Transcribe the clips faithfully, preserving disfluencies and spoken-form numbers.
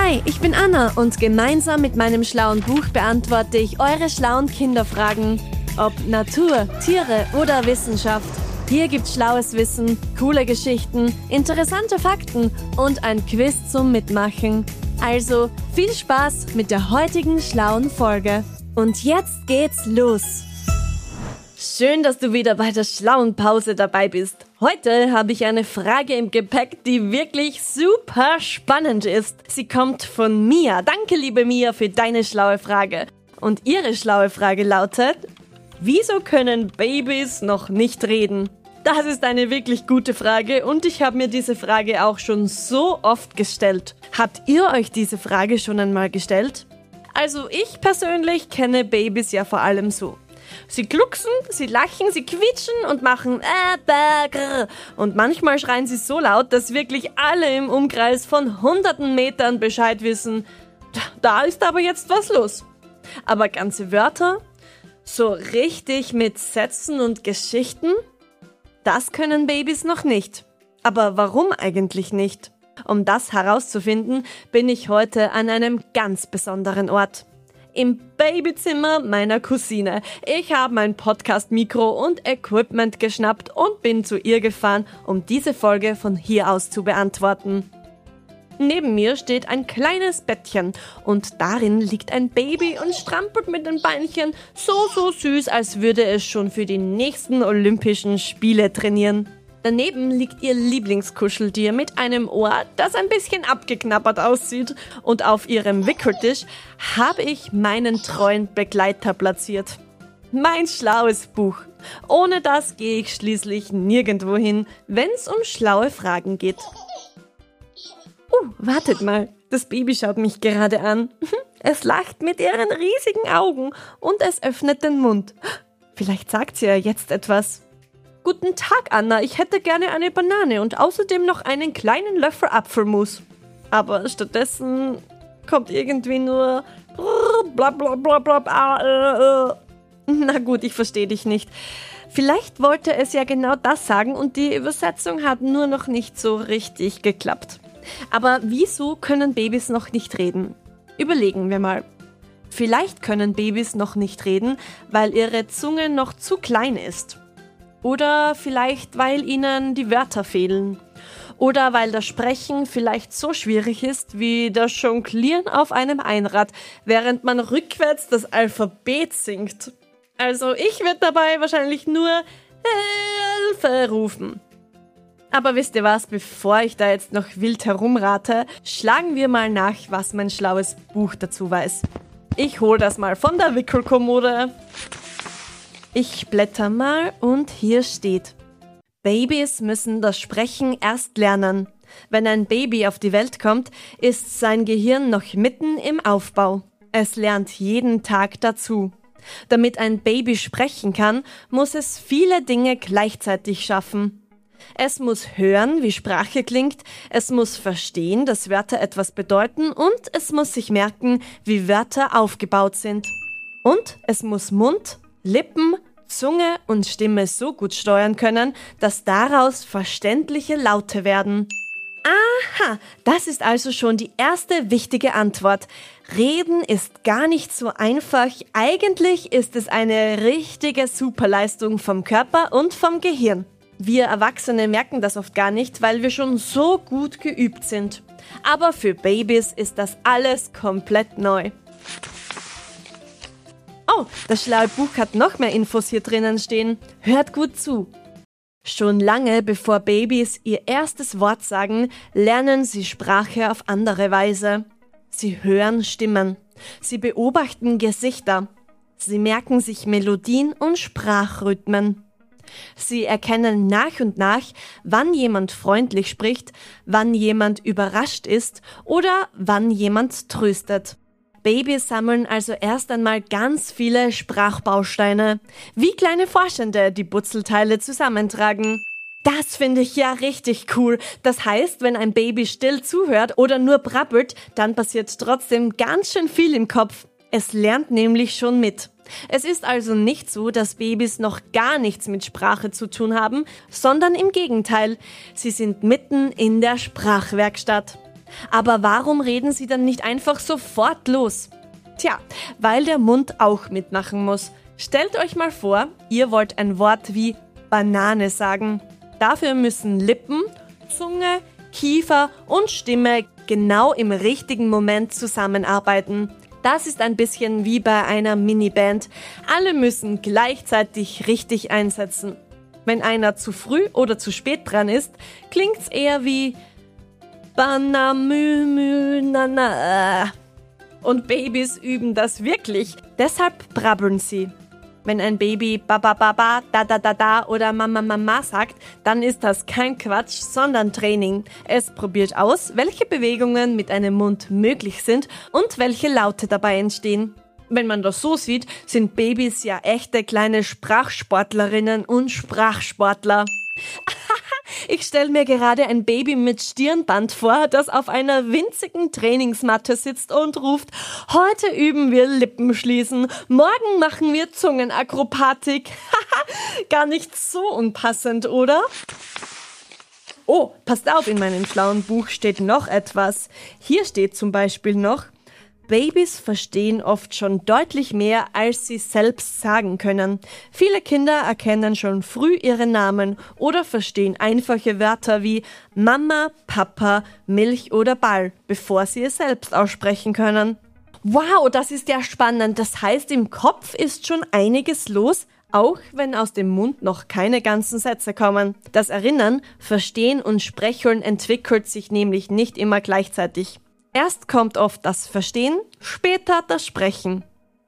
Hi, ich bin Anna und gemeinsam mit meinem schlauen Buch beantworte ich eure schlauen Kinderfragen. Ob Natur, Tiere oder Wissenschaft. Hier gibt's schlaues Wissen, coole Geschichten, interessante Fakten und ein Quiz zum Mitmachen. Also viel Spaß mit der heutigen schlauen Folge. Und jetzt geht's los. Schön, dass du wieder bei der schlauen Pause dabei bist. Heute habe ich eine Frage im Gepäck, die wirklich super spannend ist. Sie kommt von Mia. Danke, liebe Mia, für deine schlaue Frage. Und ihre schlaue Frage lautet: Wieso können Babys noch nicht reden? Das ist eine wirklich gute Frage und ich habe mir diese Frage auch schon so oft gestellt. Habt ihr euch diese Frage schon einmal gestellt? Also ich persönlich kenne Babys ja vor allem so. Sie glucksen, sie lachen, sie quietschen und machen äh, bäh, grr. Und manchmal schreien sie so laut, dass wirklich alle im Umkreis von hunderten Metern Bescheid wissen. Da ist aber jetzt was los. Aber ganze Wörter, so richtig mit Sätzen und Geschichten, das können Babys noch nicht. Aber warum eigentlich nicht? Um das herauszufinden, bin ich heute an einem ganz besonderen Ort. Im Babyzimmer meiner Cousine. Ich habe mein Podcast-Mikro und Equipment geschnappt und bin zu ihr gefahren, um diese Folge von hier aus zu beantworten. Neben mir steht ein kleines Bettchen und darin liegt ein Baby und strampelt mit den Beinchen so, so süß, als würde es schon für die nächsten Olympischen Spiele trainieren. Daneben liegt ihr Lieblingskuscheltier mit einem Ohr, das ein bisschen abgeknabbert aussieht. Und auf ihrem Wickeltisch habe ich meinen treuen Begleiter platziert. Mein schlaues Buch. Ohne das gehe ich schließlich nirgendwo hin, wenn es um schlaue Fragen geht. Uh, wartet mal, das Baby schaut mich gerade an. Es lacht mit ihren riesigen Augen und es öffnet den Mund. Vielleicht sagt sie ja jetzt etwas. Guten Tag, Anna, ich hätte gerne eine Banane und außerdem noch einen kleinen Löffel Apfelmus. Aber stattdessen kommt irgendwie nur bla bla bla bla bla. Na gut, ich verstehe dich nicht. Vielleicht wollte es ja genau das sagen und die Übersetzung hat nur noch nicht so richtig geklappt. Aber wieso können Babys noch nicht reden? Überlegen wir mal. Vielleicht können Babys noch nicht reden, weil ihre Zunge noch zu klein ist. Oder vielleicht, weil ihnen die Wörter fehlen. Oder weil das Sprechen vielleicht so schwierig ist wie das Jonglieren auf einem Einrad, während man rückwärts das Alphabet singt. Also ich würde dabei wahrscheinlich nur Hilfe rufen. Aber wisst ihr was, bevor ich da jetzt noch wild herumrate, schlagen wir mal nach, was mein schlaues Buch dazu weiß. Ich hole das mal von der Wickelkommode. Ich blätter mal und hier steht: Babys müssen das Sprechen erst lernen. Wenn ein Baby auf die Welt kommt, ist sein Gehirn noch mitten im Aufbau. Es lernt jeden Tag dazu. Damit ein Baby sprechen kann, muss es viele Dinge gleichzeitig schaffen. Es muss hören, wie Sprache klingt, es muss verstehen, dass Wörter etwas bedeuten und es muss sich merken, wie Wörter aufgebaut sind. Und es muss Mund, Lippen, Zunge und Stimme so gut steuern können, dass daraus verständliche Laute werden. Aha, das ist also schon die erste wichtige Antwort. Reden ist gar nicht so einfach. Eigentlich ist es eine richtige Superleistung vom Körper und vom Gehirn. Wir Erwachsene merken das oft gar nicht, weil wir schon so gut geübt sind. Aber für Babys ist das alles komplett neu. Oh, das schlaue Buch hat noch mehr Infos hier drinnen stehen. Hört gut zu. Schon lange bevor Babys ihr erstes Wort sagen, lernen sie Sprache auf andere Weise. Sie hören Stimmen. Sie beobachten Gesichter. Sie merken sich Melodien und Sprachrhythmen. Sie erkennen nach und nach, wann jemand freundlich spricht, wann jemand überrascht ist oder wann jemand tröstet. Babys sammeln also erst einmal ganz viele Sprachbausteine, wie kleine Forschende, die Putzelteile zusammentragen. Das finde ich ja richtig cool. Das heißt, wenn ein Baby still zuhört oder nur brabbelt, dann passiert trotzdem ganz schön viel im Kopf. Es lernt nämlich schon mit. Es ist also nicht so, dass Babys noch gar nichts mit Sprache zu tun haben, sondern im Gegenteil. Sie sind mitten in der Sprachwerkstatt. Aber warum reden sie dann nicht einfach sofort los? Tja, weil der Mund auch mitmachen muss. Stellt euch mal vor, ihr wollt ein Wort wie Banane sagen. Dafür müssen Lippen, Zunge, Kiefer und Stimme genau im richtigen Moment zusammenarbeiten. Das ist ein bisschen wie bei einer Miniband. Alle müssen gleichzeitig richtig einsetzen. Wenn einer zu früh oder zu spät dran ist, klingt's eher wie Banamü, na, na. Und Babys üben das wirklich. Deshalb brabbeln sie. Wenn ein Baby ba ba ba ba, da da da da oder Mama Mama sagt, dann ist das kein Quatsch, sondern Training. Es probiert aus, welche Bewegungen mit einem Mund möglich sind und welche Laute dabei entstehen. Wenn man das so sieht, sind Babys ja echte kleine Sprachsportlerinnen und Sprachsportler. Ich stelle mir gerade ein Baby mit Stirnband vor, das auf einer winzigen Trainingsmatte sitzt und ruft, heute üben wir Lippenschließen, morgen machen wir Zungenakrobatik. Gar nicht so unpassend, oder? Oh, passt auf, in meinem schlauen Buch steht noch etwas. Hier steht zum Beispiel noch, Babys verstehen oft schon deutlich mehr, als sie selbst sagen können. Viele Kinder erkennen schon früh ihre Namen oder verstehen einfache Wörter wie Mama, Papa, Milch oder Ball, bevor sie es selbst aussprechen können. Wow, das ist ja spannend. Das heißt, im Kopf ist schon einiges los, auch wenn aus dem Mund noch keine ganzen Sätze kommen. Das Erinnern, Verstehen und Sprecheln entwickelt sich nämlich nicht immer gleichzeitig. Erst kommt oft das Verstehen, später das Sprechen.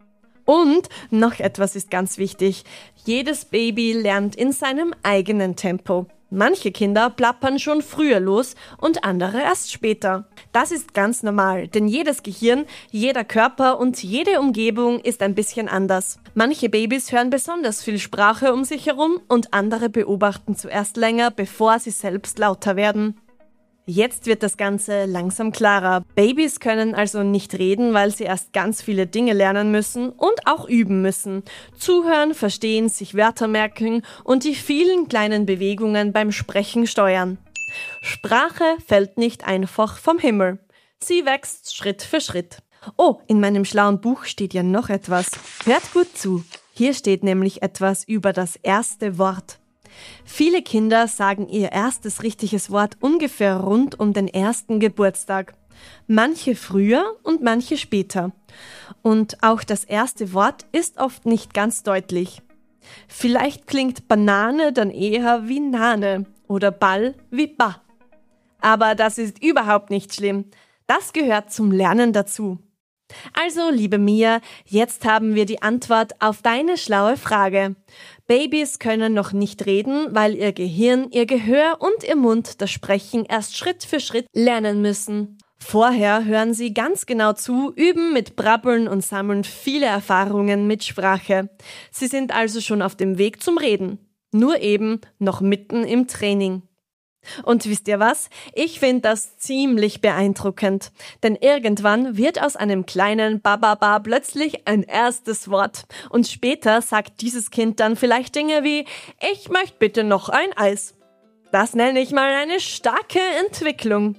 Und noch etwas ist ganz wichtig. Jedes Baby lernt in seinem eigenen Tempo. Manche Kinder plappern schon früher los und andere erst später. Das ist ganz normal, denn jedes Gehirn, jeder Körper und jede Umgebung ist ein bisschen anders. Manche Babys hören besonders viel Sprache um sich herum und andere beobachten zuerst länger, bevor sie selbst lauter werden. Jetzt wird das Ganze langsam klarer. Babys können also nicht reden, weil sie erst ganz viele Dinge lernen müssen und auch üben müssen. Zuhören, verstehen, sich Wörter merken und die vielen kleinen Bewegungen beim Sprechen steuern. Sprache fällt nicht einfach vom Himmel. Sie wächst Schritt für Schritt. Oh, in meinem schlauen Buch steht ja noch etwas. Hört gut zu. Hier steht nämlich etwas über das erste Wort. Viele Kinder sagen ihr erstes richtiges Wort ungefähr rund um den ersten Geburtstag. Manche früher und manche später. Und auch das erste Wort ist oft nicht ganz deutlich. Vielleicht klingt Banane dann eher wie Nane oder Ball wie Ba. Aber das ist überhaupt nicht schlimm. Das gehört zum Lernen dazu. Also, liebe Mia, jetzt haben wir die Antwort auf deine schlaue Frage. Babys können noch nicht reden, weil ihr Gehirn, ihr Gehör und ihr Mund das Sprechen erst Schritt für Schritt lernen müssen. Vorher hören sie ganz genau zu, üben mit Brabbeln und sammeln viele Erfahrungen mit Sprache. Sie sind also schon auf dem Weg zum Reden, nur eben noch mitten im Training. Und wisst ihr was? Ich finde das ziemlich beeindruckend. Denn irgendwann wird aus einem kleinen Bababa plötzlich ein erstes Wort. Und später sagt dieses Kind dann vielleicht Dinge wie, ich möchte bitte noch ein Eis. Das nenne ich mal eine starke Entwicklung.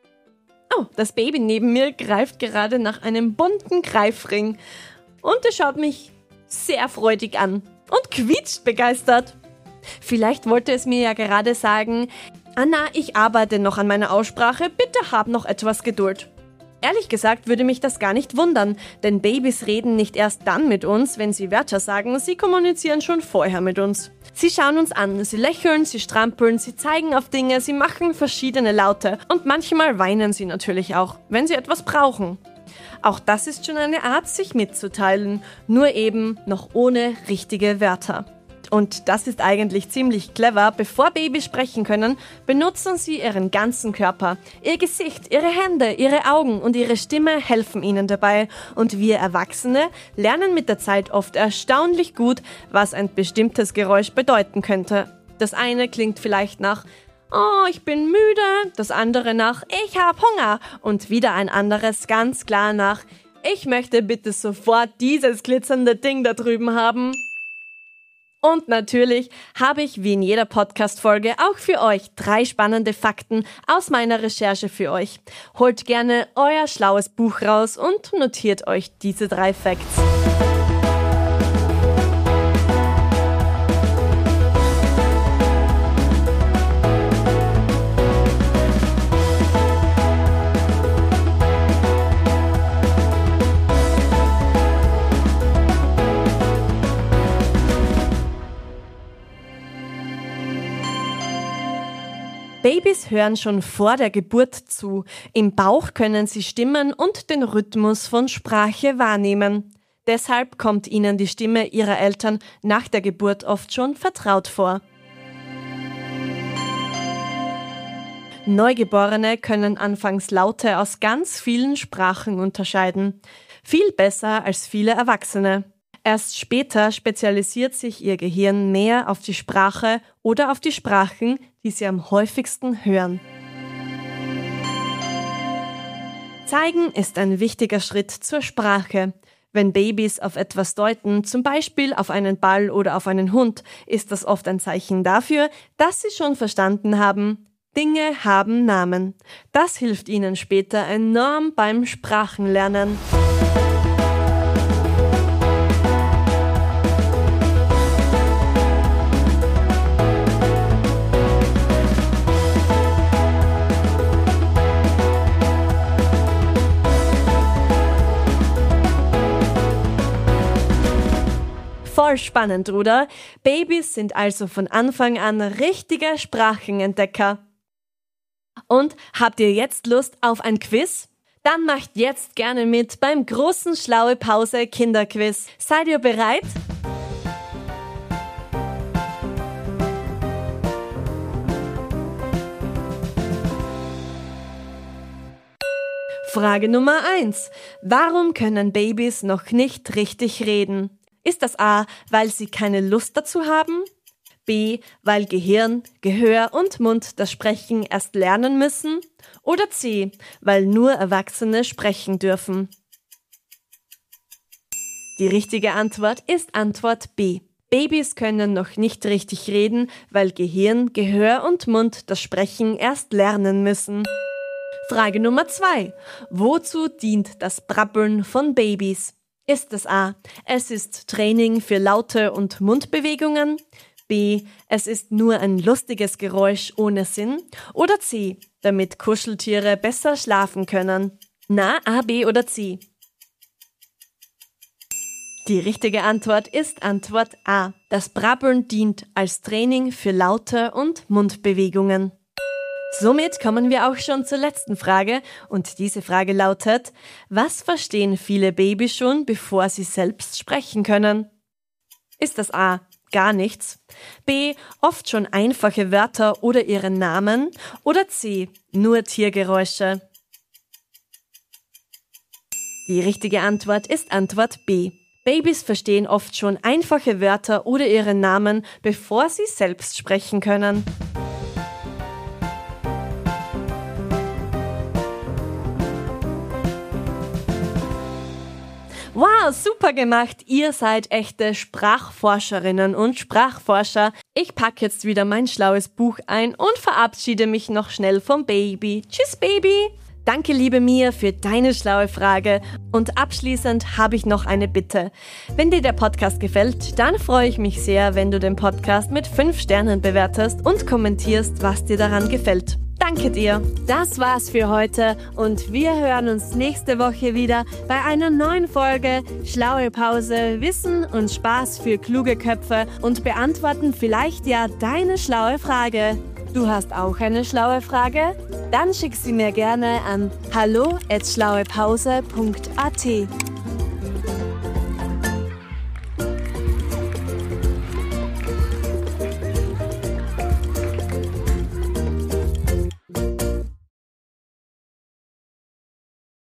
Oh, das Baby neben mir greift gerade nach einem bunten Greifring. Und es schaut mich sehr freudig an und quietscht begeistert. Vielleicht wollte es mir ja gerade sagen, Anna, ich arbeite noch an meiner Aussprache, bitte hab noch etwas Geduld. Ehrlich gesagt würde mich das gar nicht wundern, denn Babys reden nicht erst dann mit uns, wenn sie Wörter sagen, sie kommunizieren schon vorher mit uns. Sie schauen uns an, sie lächeln, sie strampeln, sie zeigen auf Dinge, sie machen verschiedene Laute und manchmal weinen sie natürlich auch, wenn sie etwas brauchen. Auch das ist schon eine Art, sich mitzuteilen, nur eben noch ohne richtige Wörter. Und das ist eigentlich ziemlich clever. Bevor Babys sprechen können, benutzen sie ihren ganzen Körper. Ihr Gesicht, ihre Hände, ihre Augen und ihre Stimme helfen ihnen dabei. Und wir Erwachsene lernen mit der Zeit oft erstaunlich gut, was ein bestimmtes Geräusch bedeuten könnte. Das eine klingt vielleicht nach Oh, ich bin müde, das andere nach Ich hab Hunger und wieder ein anderes ganz klar nach Ich möchte bitte sofort dieses glitzernde Ding da drüben haben. Und natürlich habe ich wie in jeder Podcast-Folge auch für euch drei spannende Fakten aus meiner Recherche für euch. Holt gerne euer schlaues Buch raus und notiert euch diese drei Facts. Babys hören schon vor der Geburt zu. Im Bauch können sie Stimmen und den Rhythmus von Sprache wahrnehmen. Deshalb kommt ihnen die Stimme ihrer Eltern nach der Geburt oft schon vertraut vor. Neugeborene können anfangs Laute aus ganz vielen Sprachen unterscheiden. Viel besser als viele Erwachsene. Erst später spezialisiert sich ihr Gehirn mehr auf die Sprache oder auf die Sprachen, die sie am häufigsten hören. Zeigen ist ein wichtiger Schritt zur Sprache. Wenn Babys auf etwas deuten, zum Beispiel auf einen Ball oder auf einen Hund, ist das oft ein Zeichen dafür, dass sie schon verstanden haben, Dinge haben Namen. Das hilft ihnen später enorm beim Sprachenlernen. Voll spannend, oder? Babys sind also von Anfang an richtige Sprachenentdecker. Und habt ihr jetzt Lust auf ein Quiz? Dann macht jetzt gerne mit beim großen Schlaue Pause Kinderquiz. Seid ihr bereit? Frage Nummer eins. Warum können Babys noch nicht richtig reden? Ist das A, weil sie keine Lust dazu haben? B, weil Gehirn, Gehör und Mund das Sprechen erst lernen müssen? Oder C, weil nur Erwachsene sprechen dürfen? Die richtige Antwort ist Antwort B. Babys können noch nicht richtig reden, weil Gehirn, Gehör und Mund das Sprechen erst lernen müssen. Frage Nummer zwei. Wozu dient das Brabbeln von Babys? Ist es A, es ist Training für Laute und Mundbewegungen? B, es ist nur ein lustiges Geräusch ohne Sinn? Oder C, damit Kuscheltiere besser schlafen können? Na, A, B oder C? Die richtige Antwort ist Antwort A. Das Brabbeln dient als Training für Laute und Mundbewegungen. Somit kommen wir auch schon zur letzten Frage und diese Frage lautet: Was verstehen viele Babys schon, bevor sie selbst sprechen können? Ist das A, gar nichts, B, oft schon einfache Wörter oder ihren Namen oder C, nur Tiergeräusche? Die richtige Antwort ist Antwort B. Babys verstehen oft schon einfache Wörter oder ihren Namen, bevor sie selbst sprechen können. Wow, super gemacht! Ihr seid echte Sprachforscherinnen und Sprachforscher. Ich packe jetzt wieder mein schlaues Buch ein und verabschiede mich noch schnell vom Baby. Tschüss, Baby! Danke, liebe Mia, für deine schlaue Frage. Und abschließend habe ich noch eine Bitte. Wenn dir der Podcast gefällt, dann freue ich mich sehr, wenn du den Podcast mit fünf Sternen bewertest und kommentierst, was dir daran gefällt. Danke dir. Das war's für heute und wir hören uns nächste Woche wieder bei einer neuen Folge Schlaue Pause, Wissen und Spaß für kluge Köpfe und beantworten vielleicht ja deine schlaue Frage. Du hast auch eine schlaue Frage? Dann schick sie mir gerne an hallo at schlauepause punkt at.